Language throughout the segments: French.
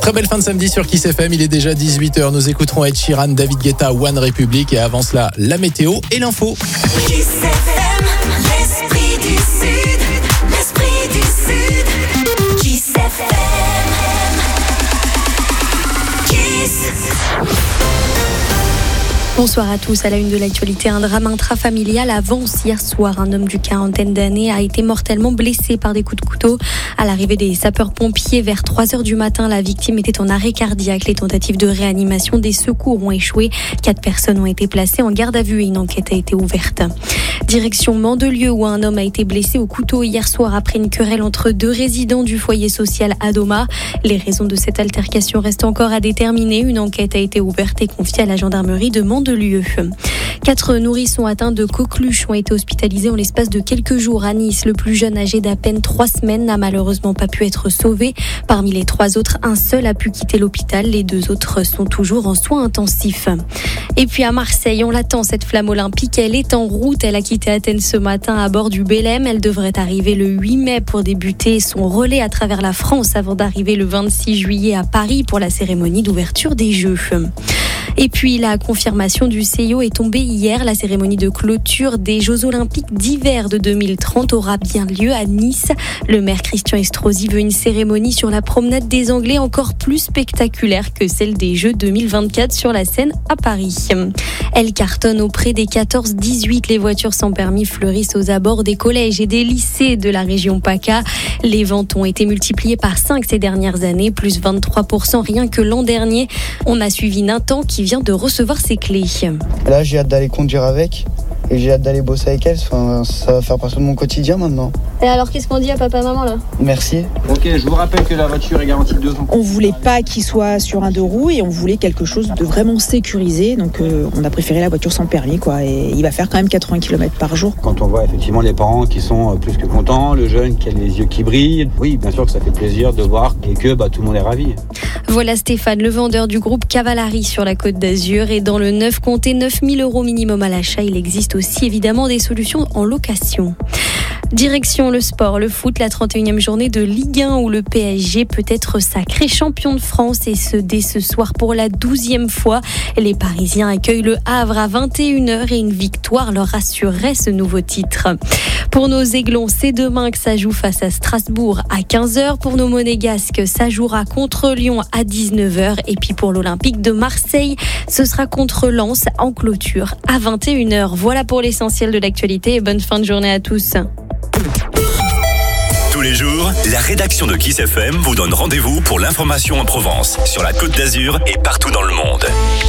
Très belle fin de samedi sur Kiss FM, il est déjà 18h. Nous écouterons Ed Sheeran, David Guetta, One Republic et avant cela, la météo et l'info. Kiss FM, l'esprit du Sud, l'esprit du Sud. Kiss FM, Kiss. Bonsoir à tous. À la une de l'actualité, un drame intrafamilial à Vence. Hier soir, un homme d'une quarantaine d'années a été mortellement blessé par des coups de couteau. À l'arrivée des sapeurs-pompiers vers 3h du matin, la victime était en arrêt cardiaque. Les tentatives de réanimation des secours ont échoué. 4 personnes ont été placées en garde à vue et une enquête a été ouverte. Direction Mandelieu où un homme a été blessé au couteau hier soir après une querelle entre 2 résidents du foyer social Adoma. Les raisons de cette altercation restent encore à déterminer. Une enquête a été ouverte et confiée à la gendarmerie de Mandelieu. 4 nourrissons atteints de coqueluche ont été hospitalisés en l'espace de quelques jours à Nice. Le plus jeune, âgé d'à peine 3 semaines, n'a malheureusement pas pu être sauvé. Parmi les 3 autres, un seul a pu quitter l'hôpital. Les 2 autres sont toujours en soins intensifs. Et puis à Marseille, on l'attend, cette flamme olympique. Elle est en route. Elle a quitté Athènes ce matin à bord du Belém. Elle devrait arriver le 8 mai pour débuter son relais à travers la France avant d'arriver le 26 juillet à Paris pour la cérémonie d'ouverture des Jeux. Et puis la confirmation du CIO est tombée hier. La cérémonie de clôture des Jeux Olympiques d'hiver de 2030 aura bien lieu à Nice. Le maire Christian Estrosi veut une cérémonie sur la promenade des Anglais encore plus spectaculaire que celle des Jeux 2024 sur la Seine à Paris. Elle cartonne auprès des 14-18. Les voitures sans permis fleurissent aux abords des collèges et des lycées de la région PACA. Les ventes ont été multipliées par 5 ces dernières années, plus 23% rien que l'an dernier. On a suivi Nathan qui vient de recevoir ses clés. Là, j'ai hâte d'aller conduire avec et j'ai hâte d'aller bosser avec elle. Enfin, ça va faire partie de mon quotidien maintenant. Et alors, qu'est-ce qu'on dit à papa, maman là ? Merci. Ok, je vous rappelle que la voiture est garantie de 2 ans. On voulait pas qu'il soit sur un 2 roues et on voulait quelque chose de vraiment sécurisé. Donc, on a préféré la voiture sans permis, quoi. Et il va faire quand même 80 km par jour. Quand on voit effectivement les parents qui sont plus que contents, le jeune qui a les yeux qui brillent, oui, bien sûr que ça fait plaisir de voir et que tout le monde est ravi. Voilà Stéphane, le vendeur du groupe Cavallari sur la Côte d'Azur. Et dans le 9, comptez 9 000 € minimum à l'achat. Il existe aussi évidemment des solutions en location. Direction le sport, le foot, la 31e journée de Ligue 1 où le PSG peut être sacré champion de France et ce dès ce soir pour la 12e fois. Les Parisiens accueillent le Havre à 21h et une victoire leur assurerait ce nouveau titre. Pour nos Aiglons, c'est demain que ça joue face à Strasbourg à 15h. Pour nos Monégasques, ça jouera contre Lyon à 19h. Et puis pour l'Olympique de Marseille, ce sera contre Lens en clôture à 21h. Voilà pour l'essentiel de l'actualité et bonne fin de journée à tous. Tous les jours, la rédaction de Kiss FM vous donne rendez-vous pour l'information en Provence, sur la Côte d'Azur et partout dans le monde.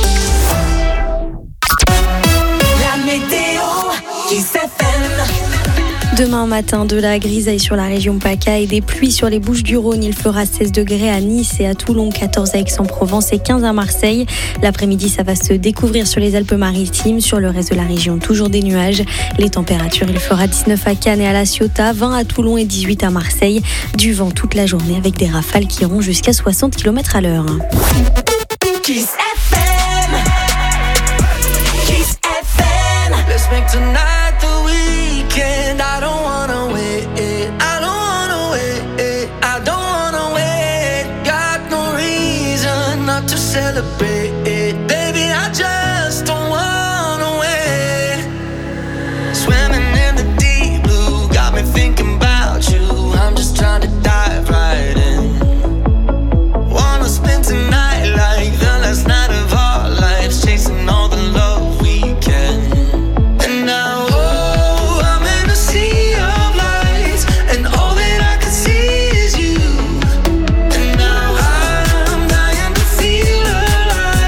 La météo, Kiss FM. Demain matin, de la grisaille sur la région PACA et des pluies sur les Bouches-du-Rhône. Il fera 16 degrés à Nice et à Toulon, 14 à Aix-en-Provence et 15 à Marseille. L'après-midi, ça va se découvrir sur les Alpes-Maritimes. Sur le reste de la région, toujours des nuages. Les températures, il fera 19 à Cannes et à La Ciotat, 20 à Toulon et 18 à Marseille. Du vent toute la journée avec des rafales qui iront jusqu'à 60 km à l'heure. Kiss FM. Kiss FM. Let's make tonight the weekend. I don't wanna wait. I don't wanna wait. I don't wanna wait. Got no reason not to celebrate. Baby, I just don't wanna wait. Swimming in the deep blue, got me thinking about you. I'm just trying to dive right in. Wanna spend tonight like the last night of our lives, chasing all the love we can. And now, oh, I'm in a sea of lights, and all that I can see is you. And now I'm dying to feel alive.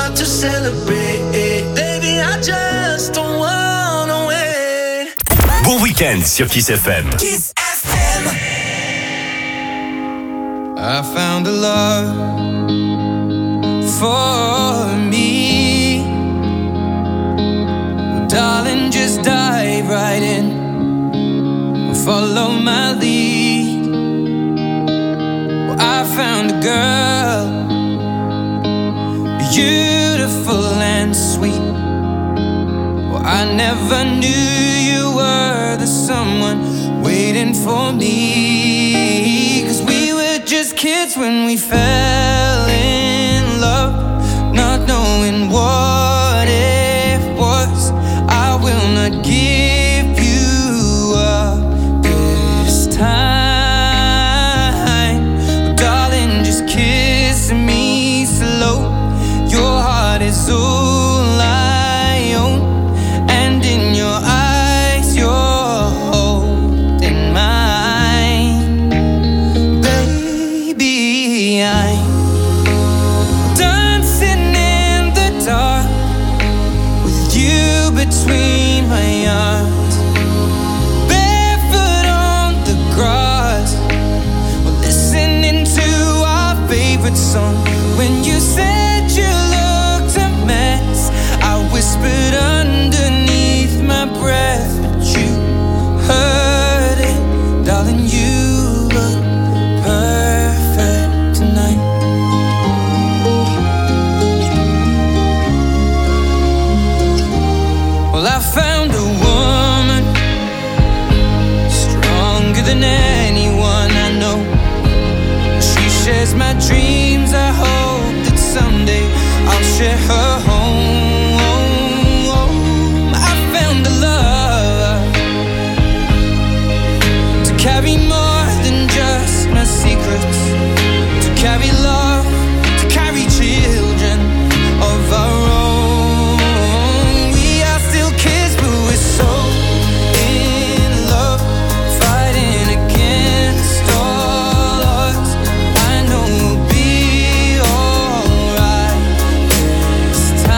not to celebrate. Baby, I just don't wanna wait. Bon week-end sur Kiss FM. Kiss FM. I found a love for me. Darling, just dive right in. Follow my lead. Well, I found a girl, beautiful and sweet. Well, I never knew you were the someone waiting for me. 'Cause we were just kids when we fell in love, not knowing what it was. I will not give you up this time. Darling, just kiss me slow. Your heart is all I own, and in your eyes you're holding mine. Baby, I'm dancing in the dark with you between my arms, barefoot on the grass, listening to our favorite song. When you said you looked a mess, I whispered underneath my breath, but you heard it. Darling, you look perfect tonight. Well, I found a woman stronger than anyone I know. She shares my dreams. I hope that someday I'll share her home. I found a love to carry more than just my secrets, to carry love, to carry children of our own. We are still kids, but we're so in love, fighting against all odds. I know we'll be alright this time.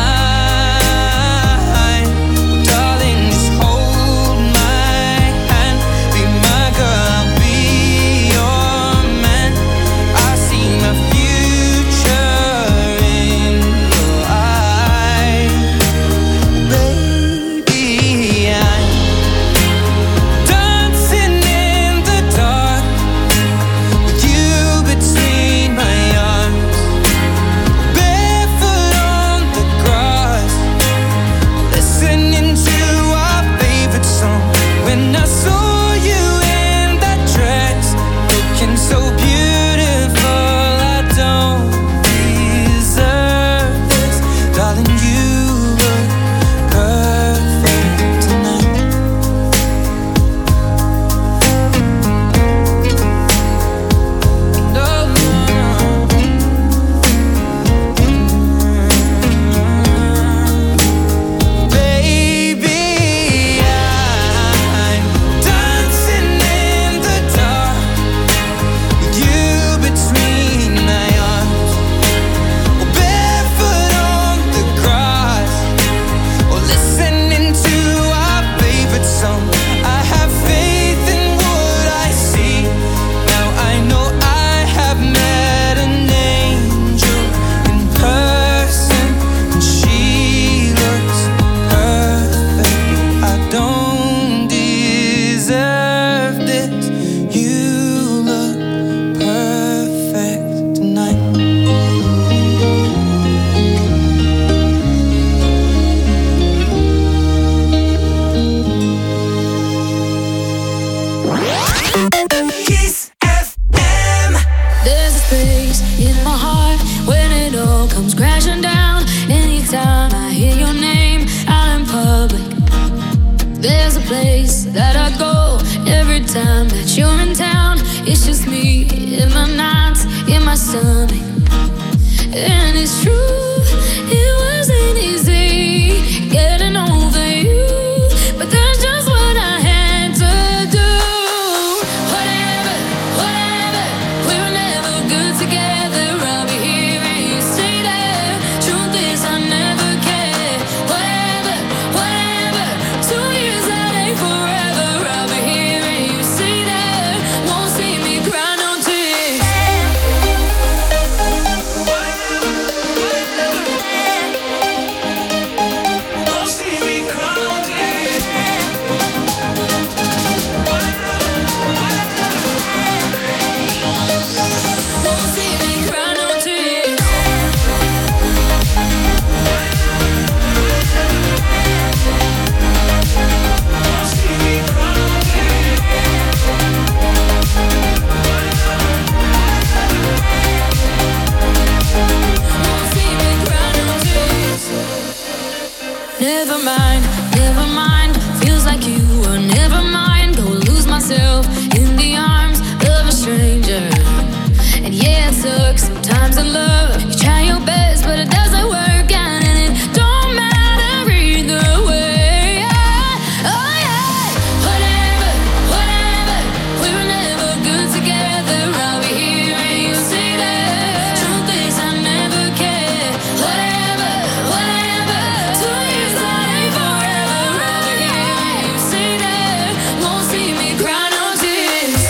never mind. Feels like you were never mine. Go lose myself in the arms of a stranger. And yeah, it sucks sometimes in love. You try your best, but it doesn't work out, and it don't matter either way. Oh yeah, whatever, we were never good together. I'll be here and you say that. Truth is I never cared. Whatever, 2 years that ain't forever. I'll be here and you say that. Won't see me cry no tears.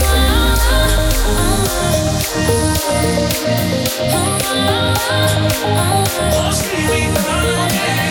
Won't see me cry no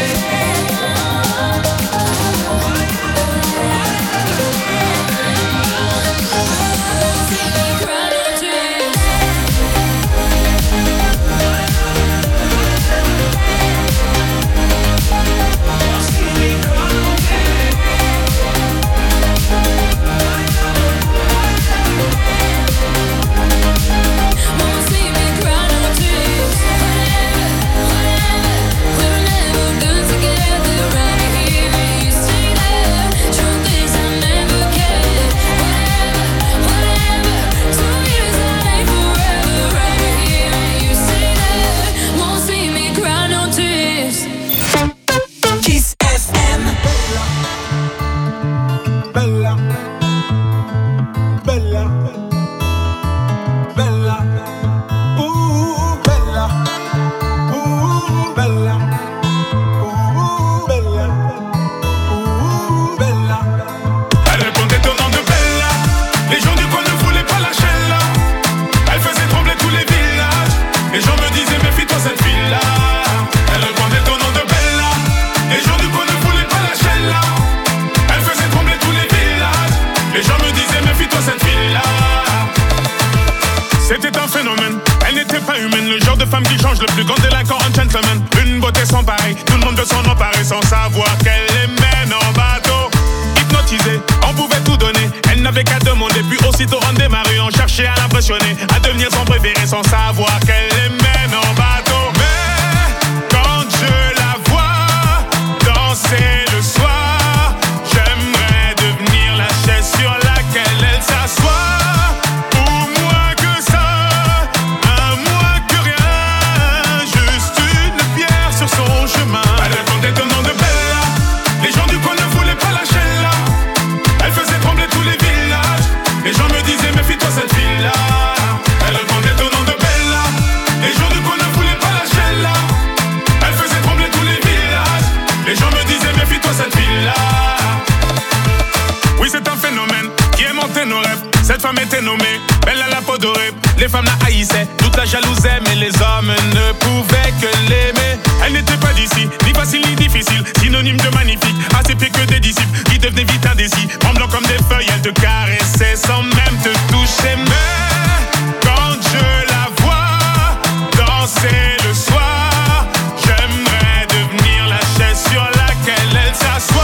C'était un phénomène, elle n'était pas humaine. Le genre de femme qui change le plus grand délinquant en gentleman. Une beauté sans pareil, tout le monde veut s'en emparer sans savoir qu'elle les mène en bateau. Hypnotisée, on pouvait tout donner. Elle n'avait qu'à demander, puis aussitôt on démarrait. On cherchait à l'impressionner, à devenir son préféré sans savoir qu'elle les mène en bateau. Mais quand je la vois danser le soir, j'aimerais devenir la chaise sur laquelle elle s'assoit. Cette femme était nommée belle à la peau dorée. Les femmes la haïssaient, toute la jalousaient, mais les hommes ne pouvaient que l'aimer. Elle n'était pas d'ici, ni facile ni difficile, synonyme de magnifique, à ses pieds que des disciples qui devenaient vite indécis. Tremblant comme des feuilles, elle te caressait sans même te toucher. Mais quand je la vois danser le soir, j'aimerais devenir la chaise sur laquelle elle s'assoit.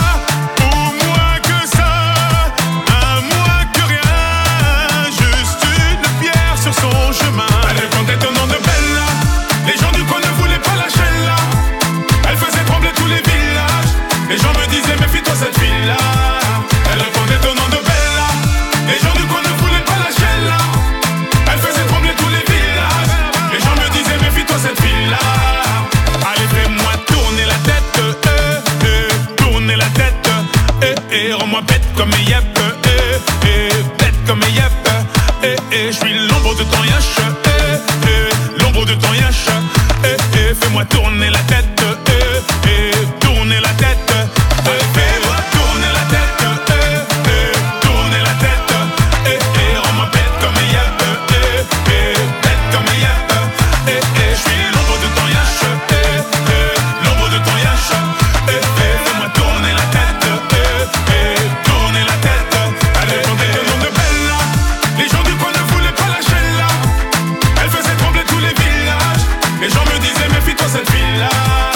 Comme yep, bête comme yep, je suis l'ombre de ton yash, l'ombre de ton yash, fais-moi tourner la tête, tourner la tête, fais-moi tourner la tête, tourner la tête, rends-moi bête comme yep, bête comme yep, je suis l'ombre de ton yash, l'ombre de ton yash, fais-moi tourner la tête. Les gens du coin ne voulaient pas lâcher là. Elle faisait trembler tous les villages. Les gens me disaient méfie-toi cette fille-là.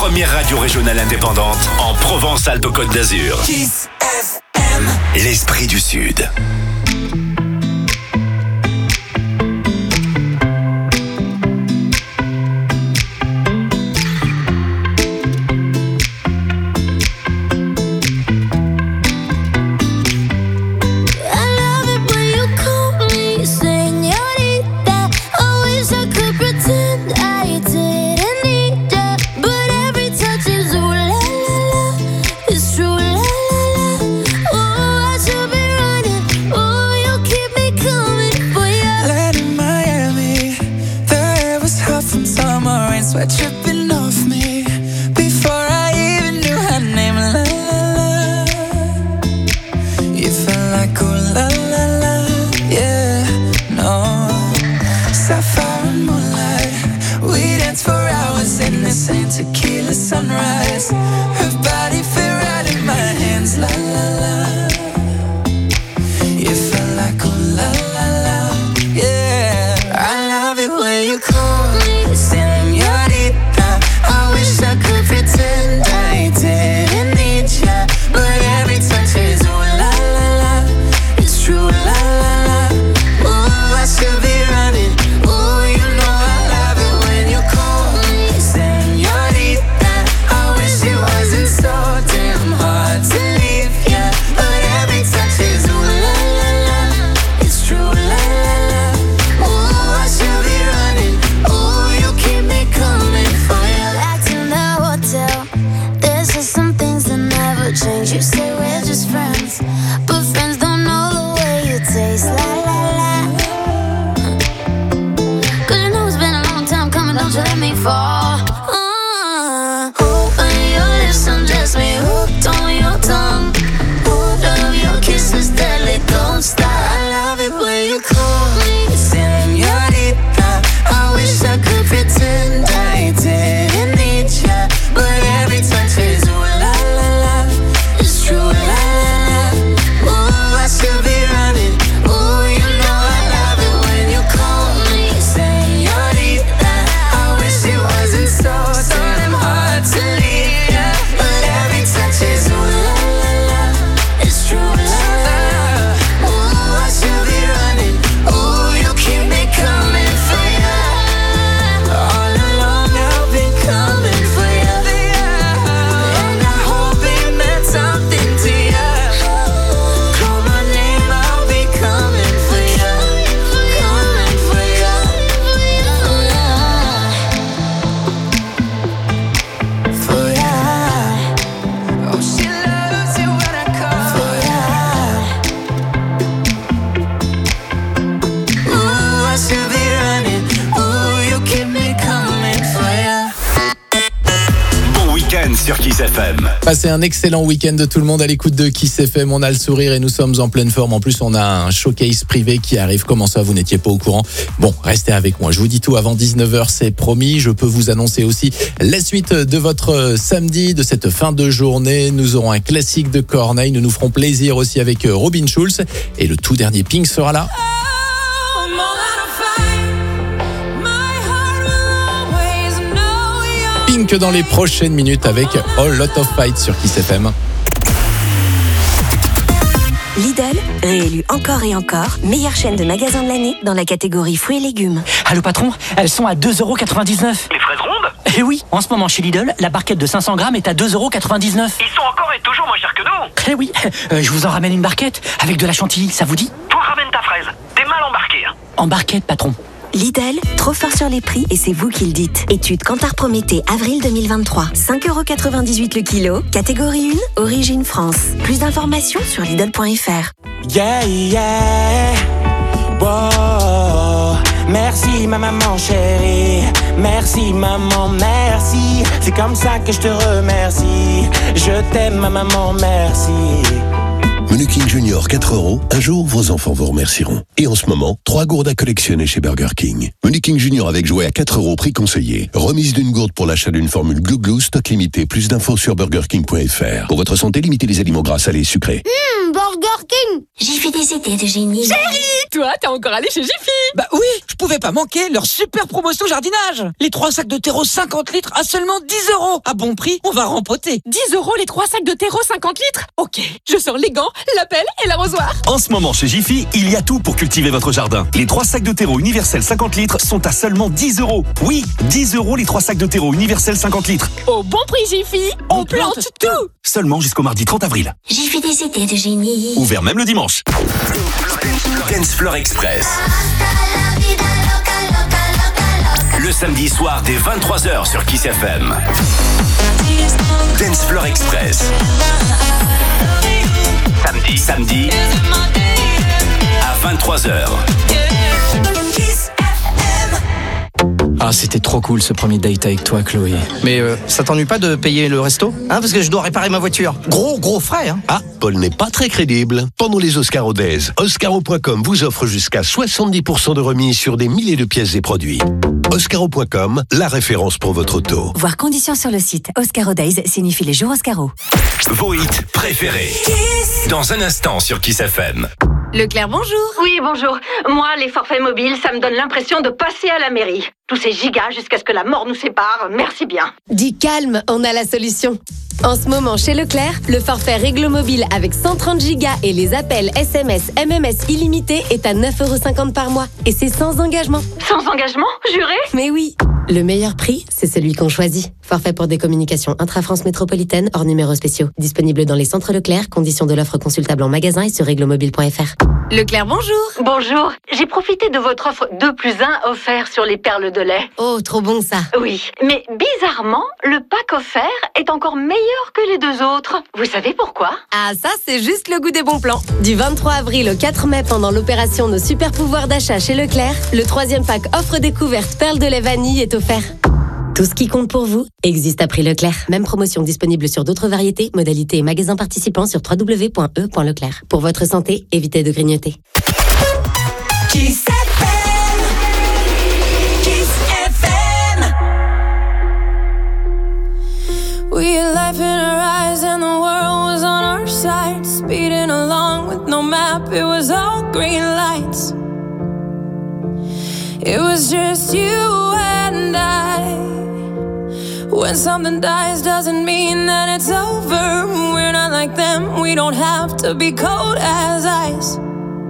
première radio régionale indépendante en Provence-Alpes-Côte d'Azur. Kiss FM. L'esprit du Sud. Sweat dripping off me before I even knew her name. La la la, you felt like oh la la la, yeah, no. Sapphire and moonlight, we danced for hours in the same tequila sunrise. Her body fit right in my hands, la la la. You felt like oh la la la, yeah. I love it when you call me. I wish I could pretend I didn't need ya, but every touch is ooh la la la. It's true la la la. Ooh, I should be running. Ooh, you know I love it when you call me señorita. I wish it wasn't so damn hard to leave ya, but every touch is ooh la la la. It's true la la la. Ooh, I should be running. Ooh, you keep me coming for ya. There's just some things that never change. You say we're just friends, but friends don't know the way you taste. La la la. Cause you know it's been a long time coming, don't you let me fall. Open your lips, undress me, hooked on your tongue. Love your kisses, deadly, don't stop. I love it when you call me señorita. I wish I could pretend I didn't need ya, but every touch is ooh la la la. It's true la la la. Ooh, I should be running. Ooh, you know I love it when you call me señorita. I wish it wasn't so damn hard to leave ya, but every touch is ooh la la la. It's true la la la. Ooh, I should be running. Ooh, you keep me coming for ya. All along I've been coming for ya. And I hope it meant something to ya. Call my name, I'll be coming for ya. Coming for ya. For ya. Oh, she loves it when I call for ya. Ooh, I should be running. Ooh, you keep me coming for ya. Bon week-end sur Kiss FM. Passez un excellent week-end de tout le monde à l'écoute de Kiss FM. On a le sourire et nous sommes en pleine forme. En plus, on a un showcase privé qui arrive. Comment ça, vous n'étiez pas au courant? Bon, restez avec moi. Je vous dis tout avant 19h, c'est promis. Je peux vous annoncer aussi la suite de votre samedi, de cette fin de journée. Nous aurons un classique de Corneille. Nous nous ferons plaisir aussi avec Robin Schulz. Et le tout dernier Pink sera là. Pink dans les prochaines minutes avec All Lot of Fight sur Kiss FM. Lidl, réélu encore et encore, meilleure chaîne de magasins de l'année dans la catégorie fruits et légumes. Allô patron, elles sont à 2,99 €. Les fraises rondes? Eh oui, en ce moment chez Lidl, la barquette de 500 grammes est à 2,99 €. Ils sont encore et toujours moins chers que nous. Eh oui, je vous en ramène une barquette avec de la chantilly, ça vous dit? Toi ramène ta fraise, t'es mal embarqué. En barquette patron. Lidl, trop fort sur les prix et c'est vous qui le dites. Étude Kantar Prométhée, avril 2023. 5,98 € le kilo. Catégorie 1, origine France. Plus d'informations sur Lidl.fr. Yeah, yeah. Wow. Merci ma maman chérie. Merci maman, merci. C'est comme ça que je te remercie. Je t'aime ma maman, merci. Menu King Junior 4 €. Un jour, vos enfants vous remercieront. Et en ce moment, 3 gourdes à collectionner chez Burger King. Menu King Junior avec jouet à 4 €, prix conseillé. Remise d'une gourde pour l'achat d'une formule Glou Glou, stock limité. Plus d'infos sur burgerking.fr. Pour votre santé, limitez les aliments gras, salés et sucrés. Burger Burger King. Jiffy des idées de génie. Chérie, toi, t'es encore allé chez Jiffy? Bah oui, je pouvais pas manquer leur super promotion jardinage. Les 3 sacs de terreau 50 litres à seulement 10 €. À bon prix, on va rempoter. 10 € les 3 sacs de terreau 50 litres? Ok, je sors les gants, la pelle et l'arrosoir. En ce moment chez Jiffy, il y a tout pour cultiver votre jardin. Les 3 sacs de terreau universel 50 litres sont à seulement 10 €. Oui, 10 € les 3 sacs de terreau universel 50 litres. Au bon prix Jiffy, on plante tout. Seulement jusqu'au mardi 30 avril. Jiffy des idées de génie. Ouvert même le dimanche. Dance Floor Express. Le samedi soir dès 23h sur Kiss FM. Dance Floor Express. Samedi à 23h. Ah, c'était trop cool ce premier date avec toi, Chloé. Mais ça t'ennuie pas de payer le resto? Hein, parce que je dois réparer ma voiture. Gros frais, hein. Ah, Paul n'est pas très crédible. Pendant les Oscars Days, Oscaro.com vous offre jusqu'à 70% de remise sur des milliers de pièces et produits. Oscaro.com, la référence pour votre auto. Voir conditions sur le site. Oscaro Days signifie les jours Oscaro. Vos hits préférés. Dans un instant sur Kiss FM. Leclerc, bonjour. Oui, bonjour. Moi, les forfaits mobiles, ça me donne l'impression de passer à la mairie. Tous ces gigas jusqu'à ce que la mort nous sépare, merci bien. Dis calme, on a la solution. En ce moment, chez Leclerc, le forfait Réglo Mobile avec 130 gigas et les appels SMS, MMS illimités est à 9,50 € par mois. Et c'est sans engagement. Sans engagement, juré? Mais oui. Le meilleur prix, c'est celui qu'on choisit. Forfait pour des communications intra-France métropolitaine hors numéros spéciaux. Disponible dans les centres Leclerc. Conditions de l'offre consultable en magasin et sur reglomobile.fr. Leclerc, bonjour. Bonjour. J'ai profité de votre offre 2+1 offert sur les perles de lait. Oh, trop bon ça. Oui, mais bizarrement, le pack offert est encore meilleur que les 2 autres. Vous savez pourquoi? Ah, ça, c'est juste le goût des bons plans. Du 23 avril au 4 mai, pendant l'opération Nos super pouvoirs d'achat chez Leclerc, le 3e pack offre découverte perles de lait vanille est offert. Tout ce qui compte pour vous existe à prix Leclerc. Même promotion disponible sur d'autres variétés, modalités et magasins participants sur www.e.leclerc. Pour votre santé, évitez de grignoter. Kiss FM. Kiss FM. We had life in our eyes and the world was on our side. Speeding along with no map, it was all green lights. It was just you and I. When something dies doesn't mean that it's over. We're not like them, we don't have to be cold as ice.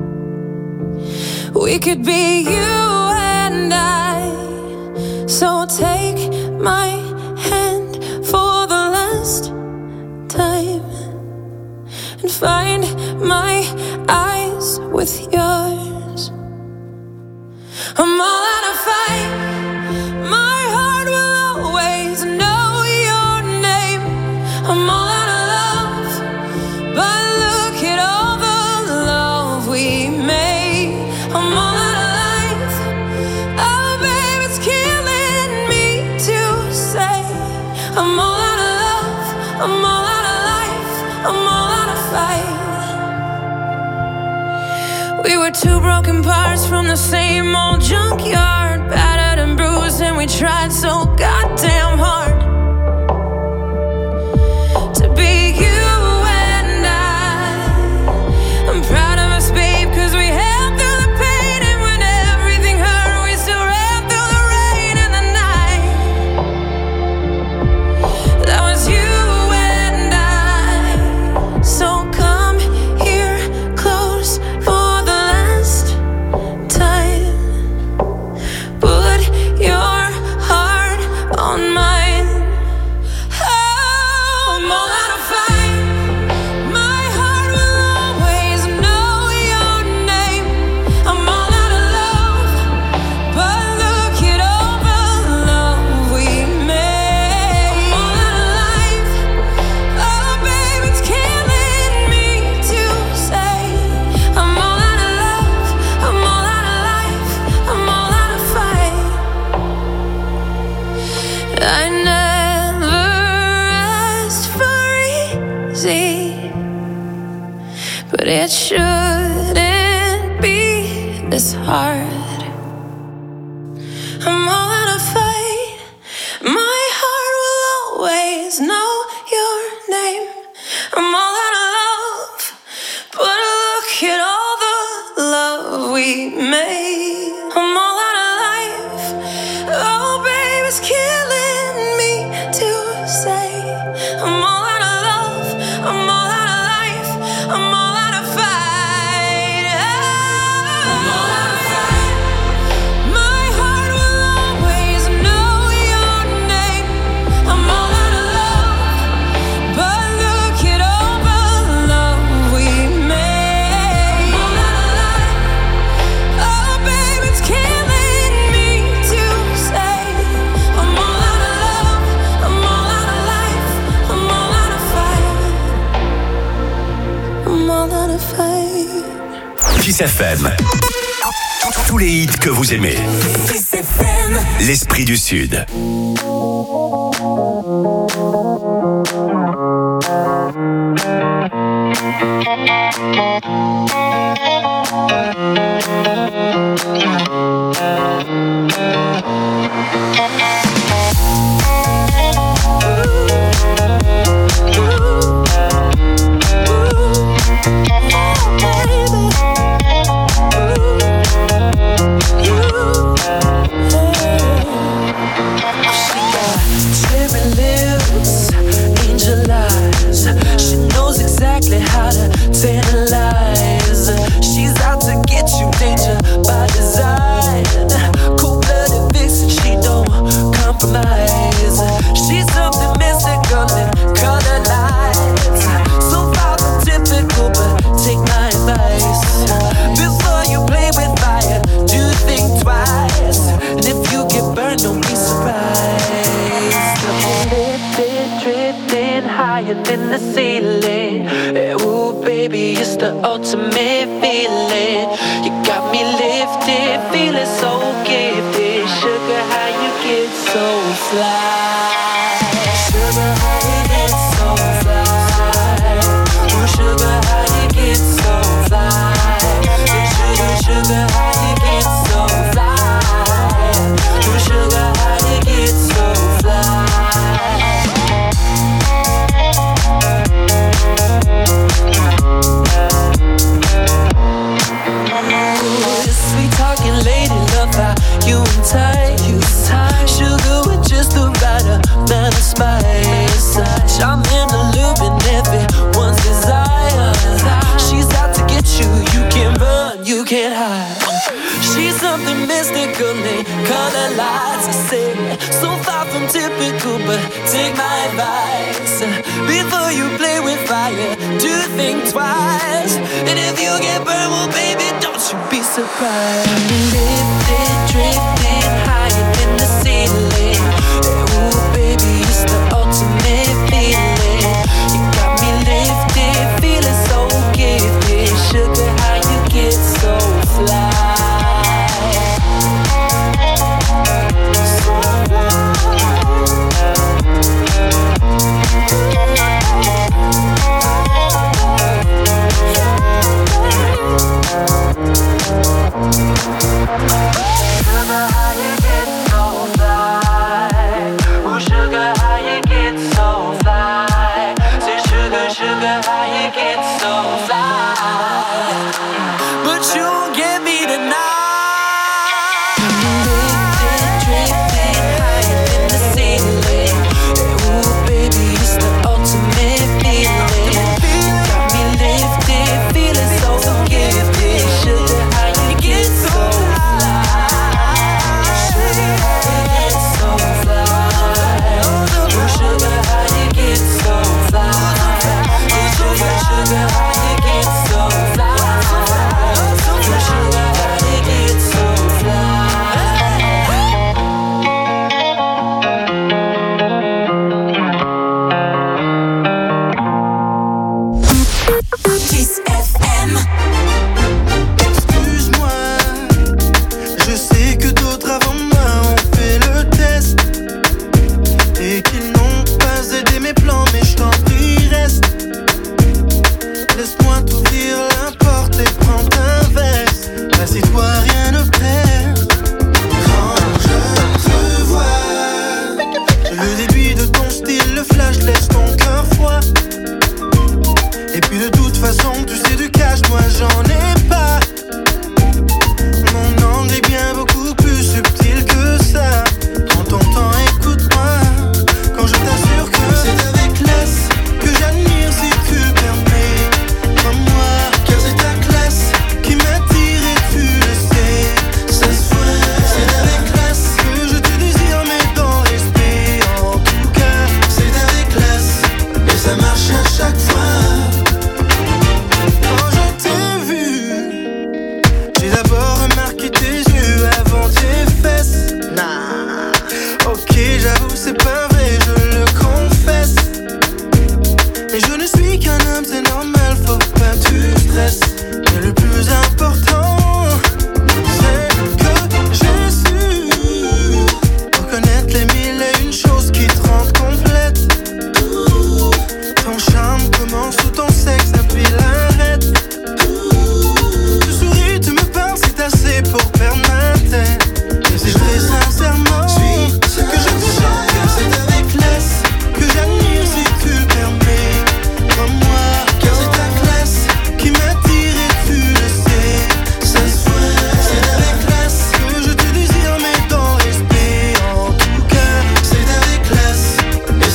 We could be you and I. So take my hand for the last time and find my eyes with yours. I'm all out of fight. My heart will always know your name. I'm all out of love, but look at all the love we made. I'm all out of life. Oh, babe, it's killing me to say. I'm all out of love. I'm all out of life. I'm all out of fight. We were 2 broken parts from the same old junkyard, battered and bruised, and we tried so goddamn hard to be you and I'm proud of us, babe, 'cause we held through the pain, and when everything hurt, we still ran through the rain and the night. That was you and I. So come here close for the last time. Put your heart on mine. Oh, I'm all out of fight. My heart will always know your name. I'm all out of love, but look at all the love we made. I'm all out of life. Oh, babe, it's killing me to say. I'm all out of love. I'm all out of life. I'm all out of fight. I never asked for easy, but it shouldn't be this hard. I'm all out of fight. My heart will always know your name. I'm all out of love, but Kiss FM. Tous les hits que vous aimez. Kiss FM. L'esprit du Sud. Exactly how to tantalize. She's out to get you, danger by design. Cold-blooded vixen, she don't compromise. She's something mystical and color lights. So far from typical, but take my advice. Before you play with fire, do think twice. And if you get burned, don't be surprised. Lifted, drifting higher than the ceiling. Ooh, baby, it's the ultimate feeling. You got me lifted, feeling so gifted. Sugar, how you get so fly? Sugar, how you get so fly? Ooh, sugar, how you get so fly? Sugar, how you get so fly? Ooh, sugar, how you get so fly? Sweet talking lady, love how you entice. Sugar with just the right amount of spice. Charming, allure, everyone's desire. She's out to get you, you can't run, you can't hide. She's something mystical, they color lights. I say, so far from typical, but take my advice. Before you play with fire, do think twice. And if you get burned, well, baby, don't you be surprised. Lifted, drifting higher than the ceiling. Ooh, baby, it's the ultimate feeling. You got me lifted, feeling so gifted. Sugar, how you get so fly? Sugar, how you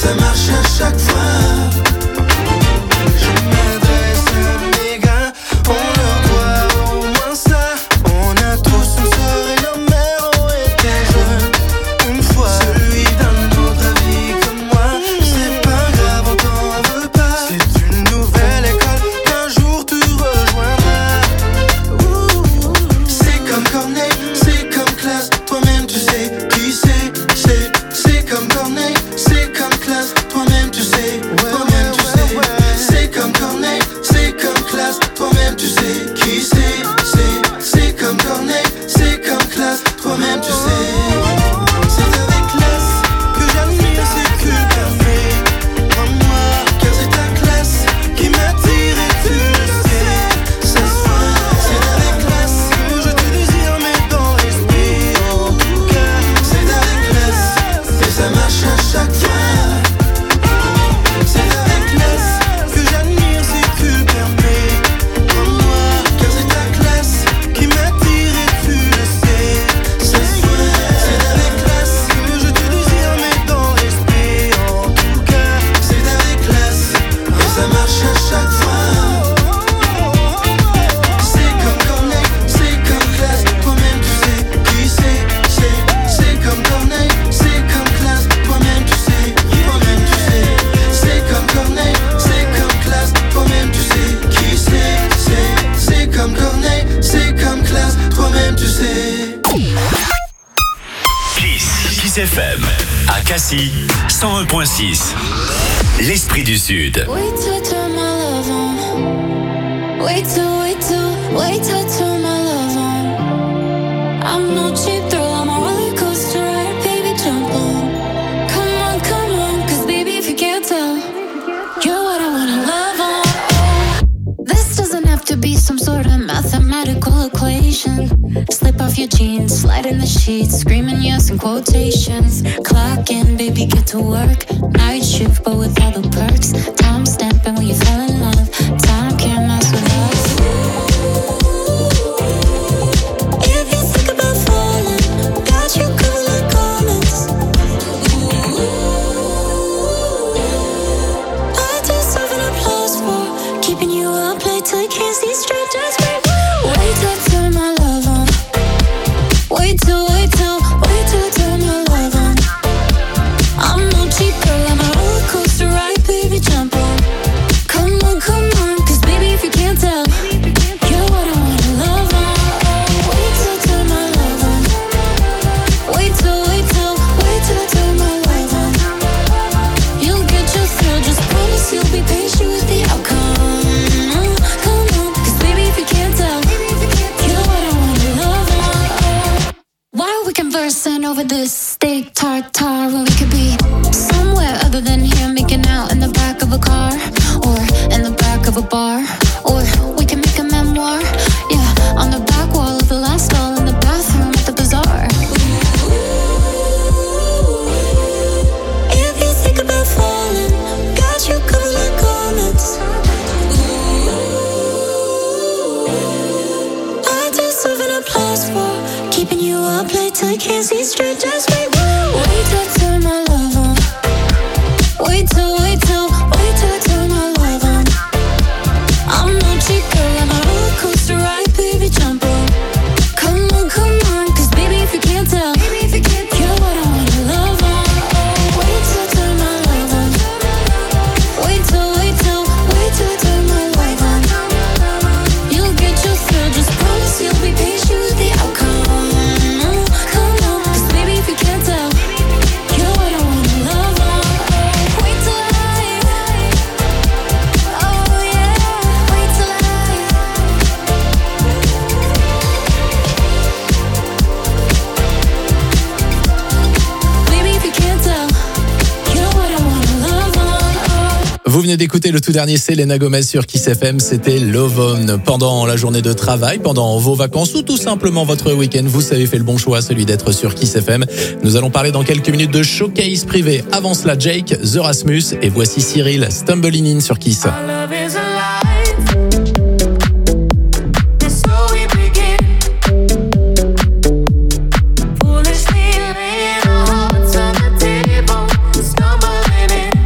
ça marche à chaque fois. Je m'adresse à mes gars, on leur doit au moins ça. On a tous une sœur et nos mères ont été jeunes une fois. Celui d'un autre avis comme moi, c'est pas grave, on t'en veut pas. C'est une nouvelle école qu'un jour tu rejoindras. C'est comme Corneille, c'est comme classe, toi-même tu sais qui c'est comme Corneille, c'est comme classe, toi-même tu sais, toi-même tu sais. C'est comme Corneille, c'est comme classe, toi-même tu sais qui c'est comme Corneille, c'est comme classe, toi-même tu sais. C'est avec classe que j'admire ce que tu permets en moi, car c'est ta classe qui m'attire et tu le sais. Ce soir, c'est avec classe que je te désire, mais dans l'esprit en tout cas. C'est avec classe et ça marche à chaque fois. C'est avec classe que j'admire si tu le permets en moi, car c'est ta classe qui m'attire et tu le sais. Ce soir, c'est avec classe que je te désire, mais dans l'esprit en tout cas. C'est avec classe et ça marche à chaque fois. C'est comme Corneille, c'est comme classe, toi-même tu sais qui c'est comme Corneille, c'est comme classe, toi-même tu sais, toi-même tu sais. C'est comme Corneille, c'est comme classe, toi-même tu sais qui c'est comme Corneille, c'est comme classe, toi-même tu sais. Kiss FM, à Cassis, 101.6. L'esprit du Sud. Wait till I turn my love on. Wait till I turn my love on. I'm no cheap thrill, I'm a roller coaster ride, baby, jump on. Come on, cause baby, if you can't tell, you're what I wanna love on. This doesn't have to be some sort of mathematical equation. Slip off your jeans, slide in the sheets, screaming yes in quotations. Clock in, baby, get to work. Night shift, but with all the perks. Time stamping when you fell in love. Time can't mess with us. If you think about falling, got you covered like garments. I deserve an applause for keeping you up late till you can't see straight. Just wait till I turn my love on. Wait till I turn my love on. I'm no cheap girl, I'm a roller coaster ride, baby, jump on. Come on, cause baby, if you can't tell, you're what I wanna love on. Wait till I turn my love on. Wait till I turn my love on. You'll get your thrill, just promise you'll be patient with the outcome. Come on, cause baby, if you can't tell, you're what I wanna love on. Why are we conversing over this steak tartare when we could be somewhere other than here, making out in the back of a car or in the back of a bar, or we can make a memoir, yeah, on the back wall of the last stall in the bathroom at the bazaar. If you think about falling, got you covered like garments. I deserve an applause for keeping you up late till you can't see straight. Just wait till I turn my love on. Wait till I turn my love on. I'm no cheap girl, I'm a roller coaster ride, baby, jump on. Come on, cause baby, if you can't tell, you're what I wanna love on. Wait till I turn my love on. Wait till I turn my love on. You'll get your thrill, just promise you'll be patient with the outcome. Come on, cause baby, if you can't tell, you're what I wanna love on. Wait till oh yeah, wait till baby, if you can't tell, you're what I wanna love on. Vous venez d'écouter le tout dernier Selena Gomez sur Kiss FM, c'était Love On. Pendant la journée de travail, pendant vos vacances ou tout simplement votre week-end, vous avez fait le bon choix, celui d'être sur Kiss FM. Nous allons parler dans quelques minutes de showcase privé. Avant cela, Jake, The Rasmus et voici Cyril, Stumbling In sur Kiss. Foolishly laying our hearts on the table, stumbling in.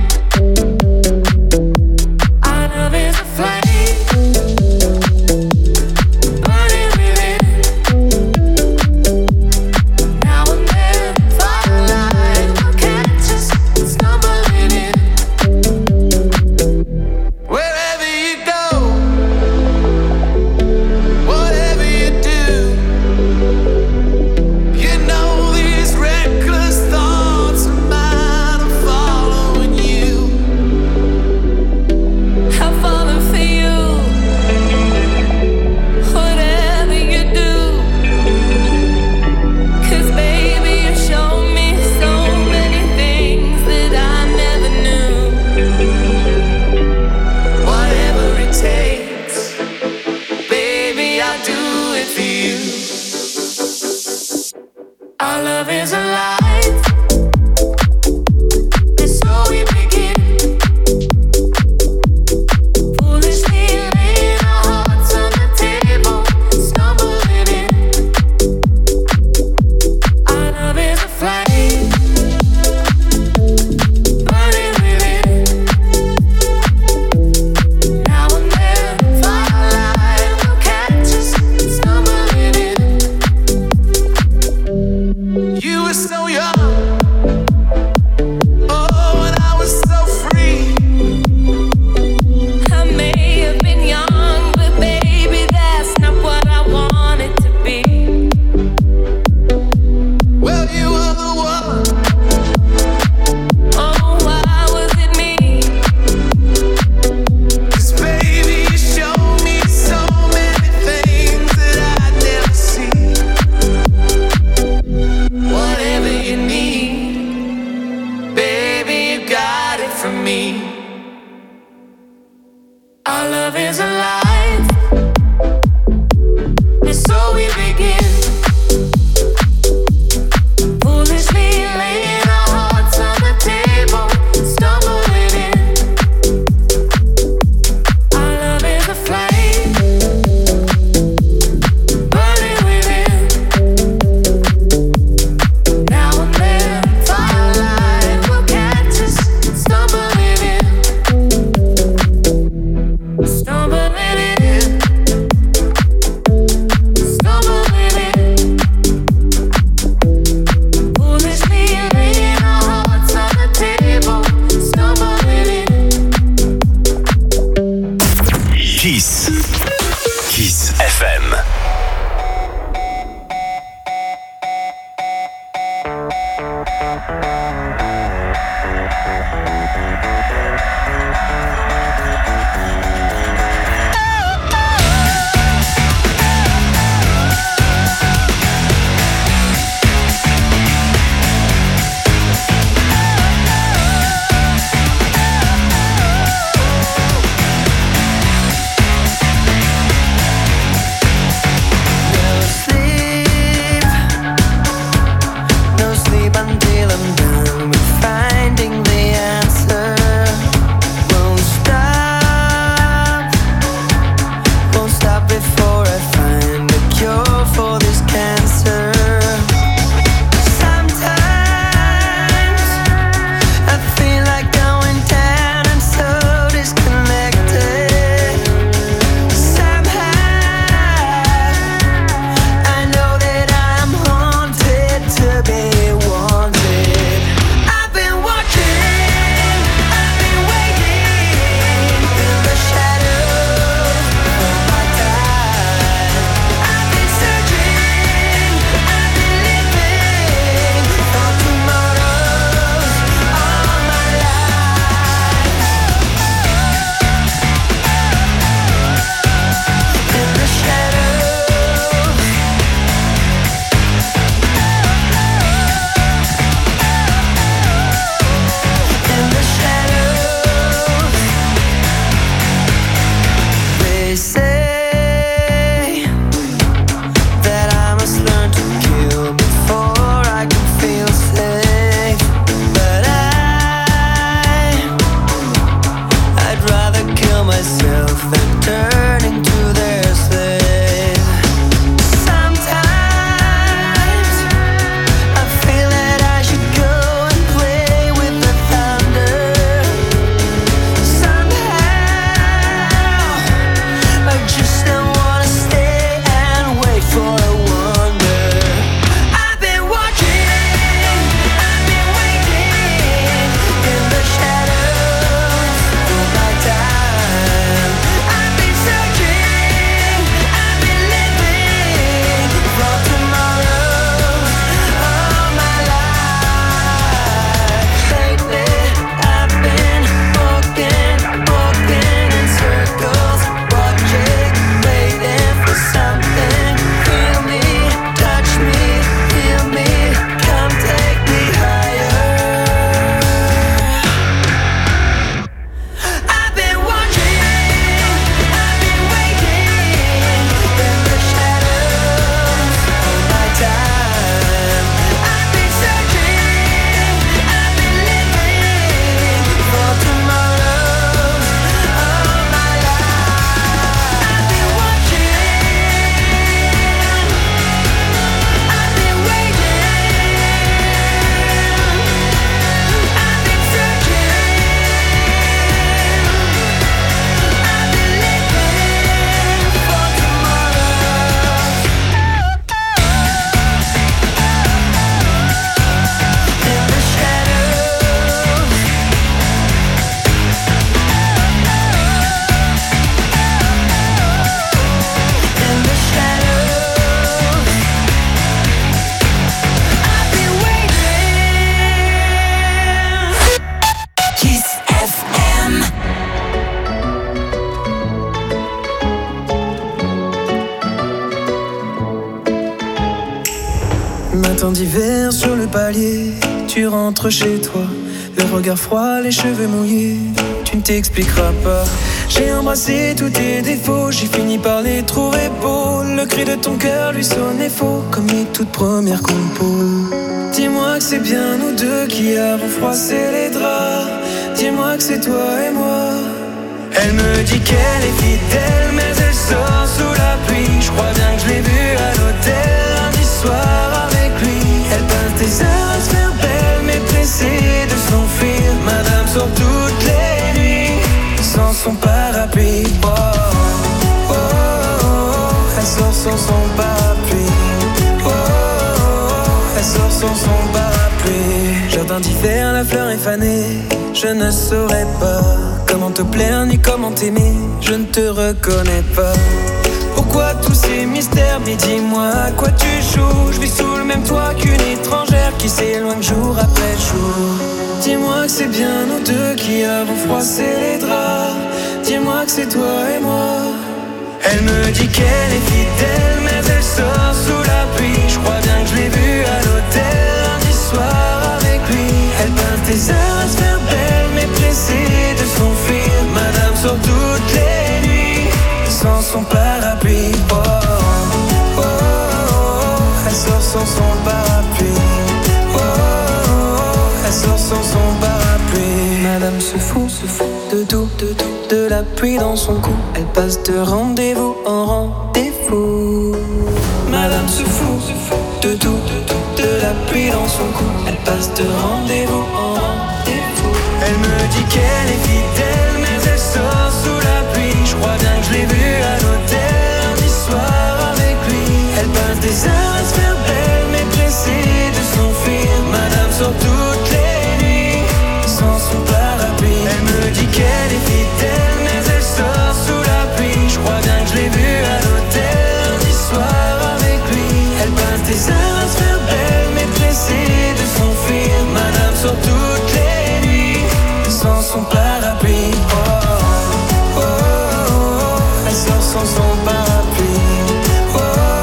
Matin d'hiver sur le palier, tu rentres chez toi, le regard froid, les cheveux mouillés, tu ne t'expliqueras pas. J'ai embrassé tous tes défauts, j'ai fini par les trouver beaux. Le cri de ton cœur lui sonnait faux, comme les toutes premières compos. Dis-moi que c'est bien nous deux qui avons froissé les draps. Dis-moi que c'est toi et moi. Elle me dit qu'elle est fidèle, mais elle sort sous la pluie. Je crois bien que je l'ai vue à l'hôtel lundi soir avec lui. Elle passe des heures à se faire belle, mais pressée de s'enfuir. Madame sort toutes les nuits sans son parapluie. Oh, oh, oh, oh. Elle sort sans son parapluie. Oh, oh, oh. Elle sort sans son parapluie. Jardin d'hiver, la fleur est fanée. Je ne saurais pas comment te plaire ni comment t'aimer. Je ne te reconnais pas. Pourquoi tous ces mystères? Mais dis-moi à quoi tu joues. Je vis sous le même toit qu'une étrangère qui s'éloigne jour après jour. Dis-moi que c'est bien nous deux qui avons froissé les draps. Dis-moi que c'est toi et moi. Elle me dit qu'elle est fidèle, mais elle sort sous la pluie. Je crois bien que je l'ai vue à l'hôtel lundi soir avec lui. Elle passe des heures à se faire belle, mais pressée de s'enfuir. Madame sort toutes les nuits sans son parapluie. Oh, oh, oh, oh. Elle sort sans son parapluie. Oh, oh, oh. Elle sort sans son parapluie. Madame se fout de tout, de la pluie dans son cou. Elle passe de rendez-vous en rendez-vous. Madame se fout de tout, de la pluie dans son cou. Elle passe de rendez-vous en rendez-vous. Elle me dit qu'elle est fidèle, mais elle sort sous la pluie. Je crois bien que je l'ai vue à l'hôtel lundi soir avec lui. Elle passe des heures à se faire belle, mais pressée de s'enfuir. Madame sort toutes les nuits sans son parapluie. Elle me dit qu'elle est fidèle, mais elle sort sous la pluie. Je crois bien que je l'ai vue à l'hôtel lundi soir avec lui. Elle passe des heures à se faire belle, mais pressée de s'enfuir. Madame sort toutes les nuits sans son parapluie. Oh, oh, oh, oh. Elle sort sans son parapluie. Oh, oh,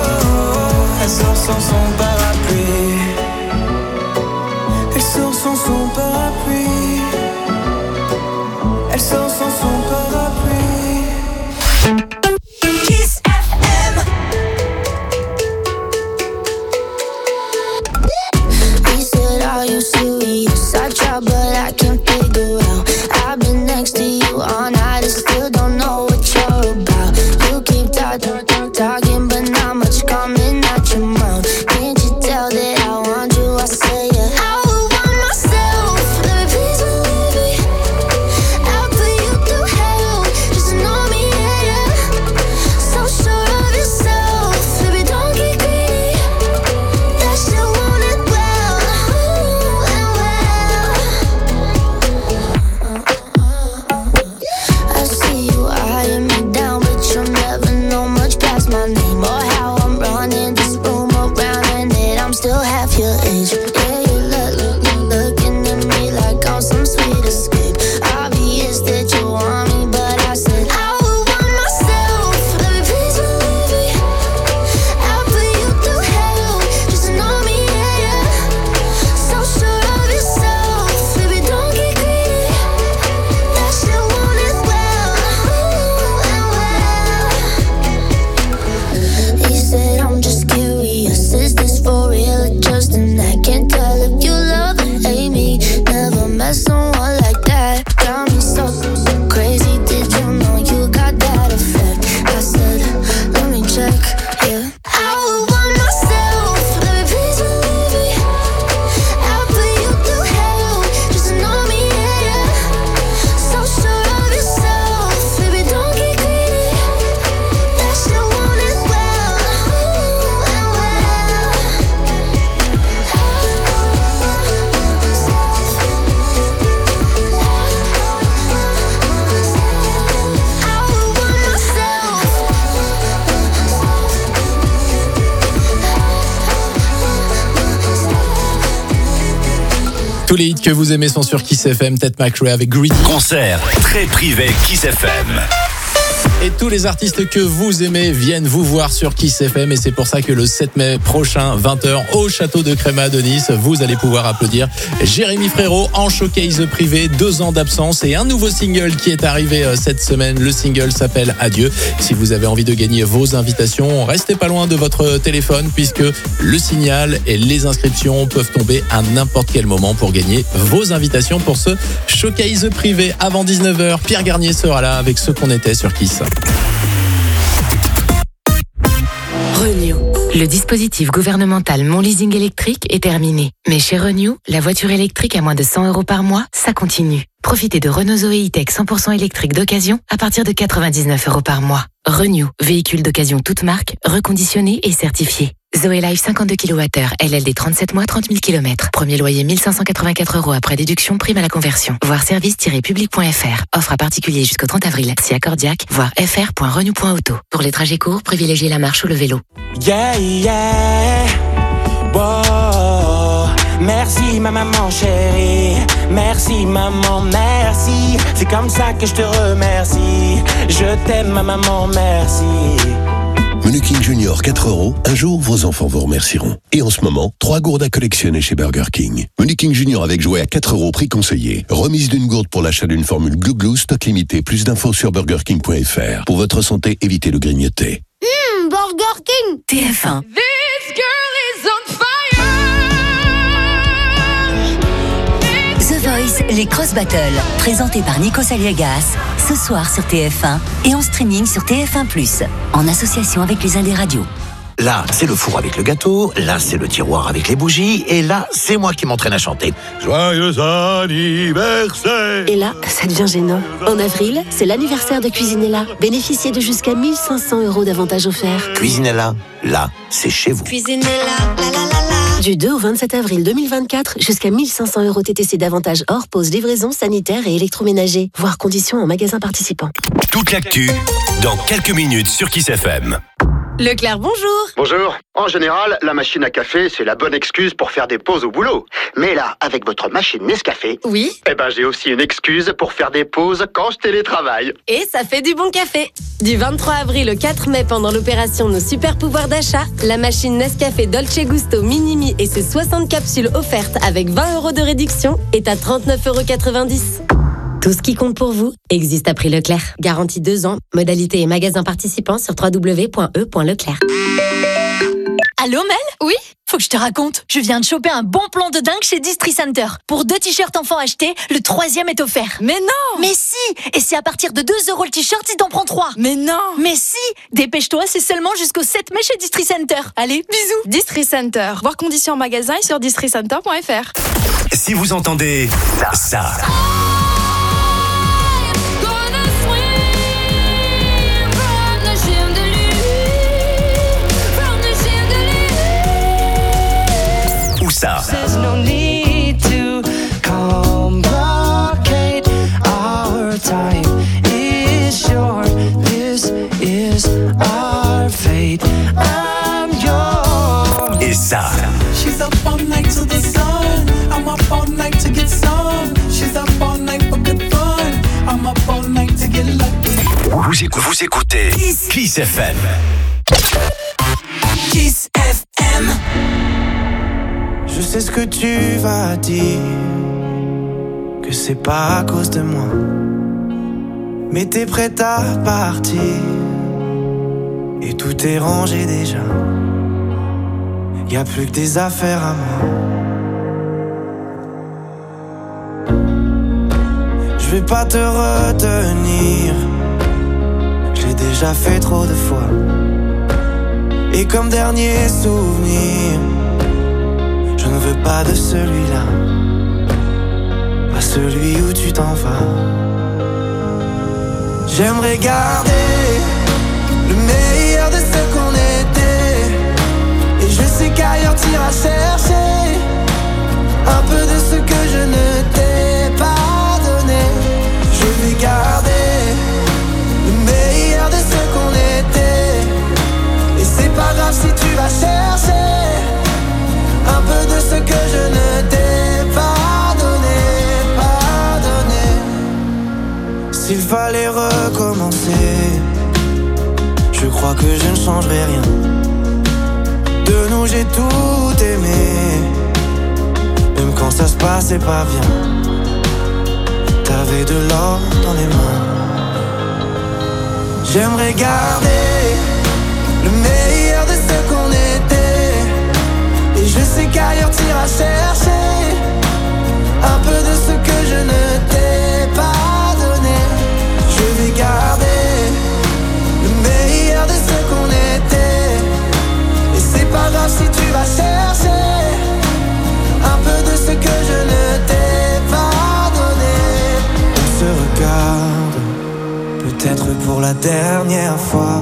oh. Elle sort sans son parapluie. Elle sort sans son parapluie. Elle sort sans son parapluie. Kiss FM. He said, are you serious? I try but I can't figure out. I've been next to you all night and still don't know what you're about. You keep talking but not much coming out your mouth. Can't you tell that I want you? I say yeah. I would want myself. Let me please believe me. I'll put you through hell just to know me, yeah, yeah. So sure of yourself, baby, don't get greedy. That shit want it well, and well. I see you eyeing me down, but you'll never know much past my name or how I'm running this room around, and that I'm still half your age. Yeah, you looking at me like I'm some sweet escape. Obvious that you want me, but I said I would want myself. Let me please believe me. I'll put you through hell just to know me, yeah, yeah. So sure of yourself, baby, don't get greedy. That shit want it well, and well. He said I'm just curious, is this for real or just an act? Can't tell if you love or hate me. Never met someone like that. Got me so crazy. Did you know you got that effect? I said, let me check, yeah. I would want myself. Let me please believe me. I'll put you through hell just to know me, yeah, yeah. So sure of yourself, baby, don't get greedy. That shit want it well, and well. I would want myself. Tous les hits que vous aimez sont sur Kiss FM. Ted McRae avec Greedy. Concert très privé Kiss FM. Et tous les artistes que vous aimez viennent vous voir sur Kiss FM et c'est pour ça que le 7 mai prochain, 20h, au château de Crémat de Nice, vous allez pouvoir applaudir Jérémy Frérot en showcase privé, 2 ans d'absence et un nouveau single qui est arrivé cette semaine. Le single s'appelle Adieu. Si vous avez envie de gagner vos invitations, restez pas loin de votre téléphone puisque le signal et les inscriptions peuvent tomber à n'importe quel moment pour gagner vos invitations pour ce showcase privé. Avant 19h, Pierre Garnier sera là avec ce qu'on était sur Kiss. Renew. Le dispositif gouvernemental Mon Leasing électrique est terminé. Mais chez Renew, la voiture électrique à moins de 100 € par mois, ça continue. Profitez de Renault Zoé E-Tech 100% électrique d'occasion à partir de 99 € par mois. Renew, véhicule d'occasion toute marque, reconditionné et certifié. Zoé Life 52 kWh, LLD 37 mois, 30 000 km. Premier loyer 1584 € après déduction, prime à la conversion. Voir service-public.fr. Offre à particulier jusqu'au 30 avril. Si accordiaque, voir fr.renew.auto. Pour les trajets courts, privilégiez la marche ou le vélo. Yeah, yeah. Wow. Merci ma maman chérie. Merci maman, merci. C'est comme ça que je te remercie. Je t'aime ma maman, merci. Menu King Junior 4 €, un jour vos enfants vous remercieront. Et en ce moment, 3 gourdes à collectionner chez Burger King. Menu King Junior avec jouet à 4 € prix conseillé. Remise d'une gourde pour l'achat d'une formule Glou Glou, stock limité. Plus d'infos sur burgerking.fr. Pour votre santé, évitez le grignoter. Burger King TF1. This girl is on fire. The Voice, les Cross Battles, présentés par Nikos Aliagas, ce soir sur TF1 et en streaming sur TF1+, en association avec les Indes radios. Là, c'est le four avec le gâteau, là, c'est le tiroir avec les bougies, et là, c'est moi qui m'entraîne à chanter. Joyeux anniversaire! Et là, ça devient gênant. En avril, c'est l'anniversaire de Cuisinella. Bénéficiez de jusqu'à 1 500 € d'avantages offerts. Cuisinella, là, c'est chez vous. Cuisinella, la la la la. Du 2 au 27 avril 2024, jusqu'à 1 500 € TTC d'avantages hors pause, livraison, sanitaire et électroménager. Voir conditions en magasin participant. Toute l'actu, dans quelques minutes sur Kiss FM. Leclerc, bonjour. Bonjour. En général, la machine à café, c'est la bonne excuse pour faire des pauses au boulot. Mais là, avec votre machine Nescafé, oui, j'ai aussi une excuse pour faire des pauses quand je télétravaille. Et ça fait du bon café. Du 23 avril au 4 mai, pendant l'opération Nos Super Pouvoirs d'achat, la machine Nescafé Dolce Gusto Minimi et ses 60 capsules offertes avec 20 € de réduction est à 39,90 €. Tout ce qui compte pour vous existe à prix Leclerc. Garantie 2 ans. Modalité et magasin participants sur www.e.leclerc. Allô Mel ? Oui ? Faut que je te raconte. Je viens de choper un bon plan de dingue chez Distri Center. Pour 2 t-shirts enfants achetés, le 3e est offert. Mais non ! Mais si ! Et c'est à partir de 2 € le t-shirt si t'en prends 3. Mais non ! Mais si ! Dépêche-toi, c'est seulement jusqu'au 7 mai chez Distri Center. Allez, bisous ! Distri Center. Voir conditions en magasin et sur districenter.fr. Si vous entendez ça. Ça. There's no need to complicate. Our time is short. This is our fate. I'm yours. Et ça. She's up all night to the sun. I'm up all night to get some. She's up all night for good fun. I'm up all night to get lucky. Vous écoutez Kiss FM. Kiss FM. Je sais ce que tu vas dire, que c'est pas à cause de moi, mais t'es prête à partir, et tout est rangé déjà, y a plus que des affaires à moi. Je vais pas te retenir, je l'ai déjà fait trop de fois, et comme dernier souvenir, je ne veux pas de celui-là, pas celui où tu t'en vas. J'aimerais garder le meilleur de ce qu'on était, et je sais qu'ailleurs t'iras chercher un peu de ce que je ne t'ai pas donné. Je vais garder le meilleur de ce qu'on était, et c'est pas grave si tu vas chercher un peu de ce que je ne t'ai pas donné, pas donné. S'il fallait recommencer. Je crois que je ne changerai rien. De nous j'ai tout aimé, même quand ça se passait pas bien. T'avais de l'or dans les mains. J'aimerais garder le meilleur de ce qu'on était. Et je sais qu'ailleurs t'iras chercher un peu de ce que je ne t'ai pas donné. Je vais garder le meilleur de ce qu'on était. Et c'est pas grave si tu vas chercher un peu de ce que je ne t'ai pas donné. On se regarde, peut-être pour la dernière fois.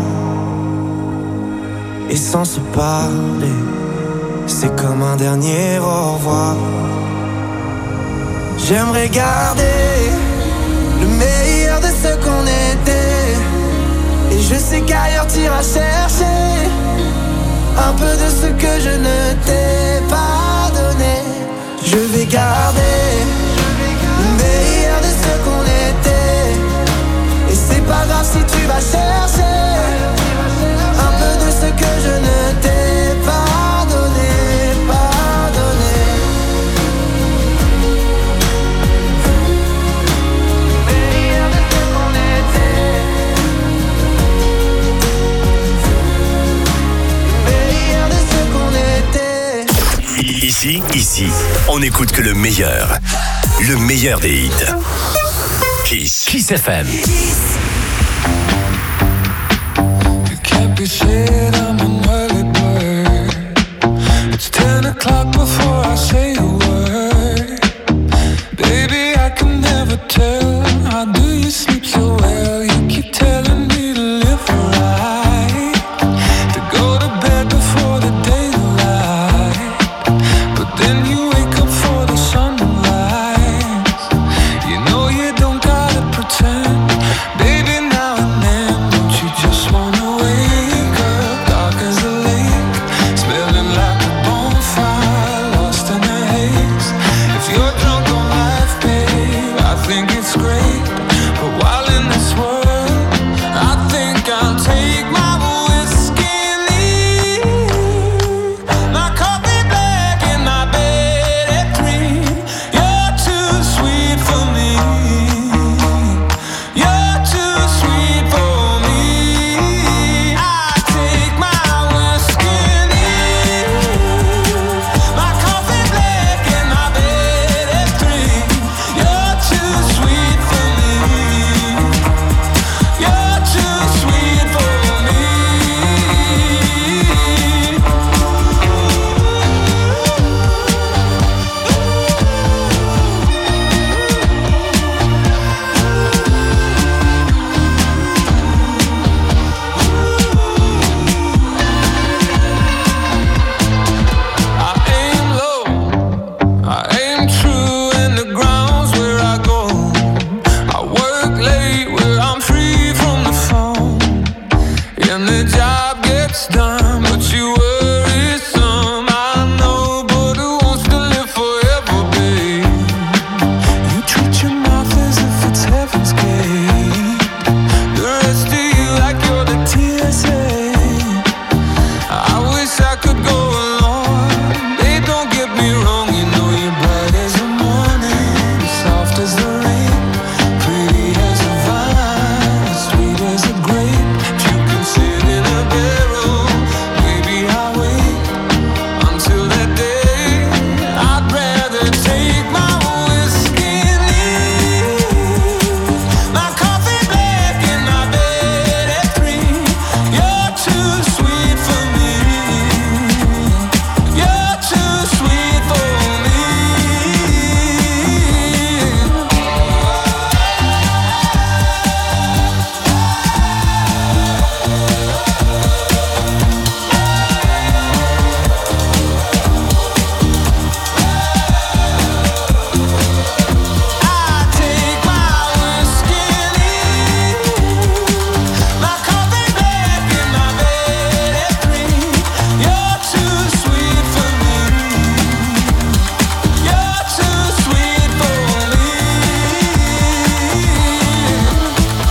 Et sans se parler, c'est comme un dernier au revoir. J'aimerais garder le meilleur de ce qu'on était. Et je sais qu'ailleurs t'iras chercher un peu de ce que je ne t'ai pas donné. Je vais garder le meilleur de ce qu'on était. Et c'est pas grave si tu vas chercher un peu de ce que je ne t'ai pas donné, pas donné. Meilleur de ce qu'on était. Meilleur de ce qu'on était. Ici, on écoute que le meilleur. Le meilleur des hits. Kiss FM. Can't be shit, I'm an early bird. It's 10 o'clock before I say a word. Baby, I can never tell. How do you sleep so well? You keep telling me to live right, to go to bed before the daylight. But then you wake up for the sunrise. You know you don't gotta pretend. Baby, now and then, don't you just wanna wake up dark as a lake, smelling like a bonfire, lost in a haze. If you're drunk on life, babe, I think it's great. But while in this world, I think I'll take my whiskey and leave. My coffee black and my bed at 3. You're too sweet for me. You're too sweet for me. I take my whiskey and leave. My coffee black and my bed at 3. You're too sweet for me. You're too sweet for me. I aim low, I aim true, and the ground's where I go. I work late where I'm free from the phone, and the job gets done, but you work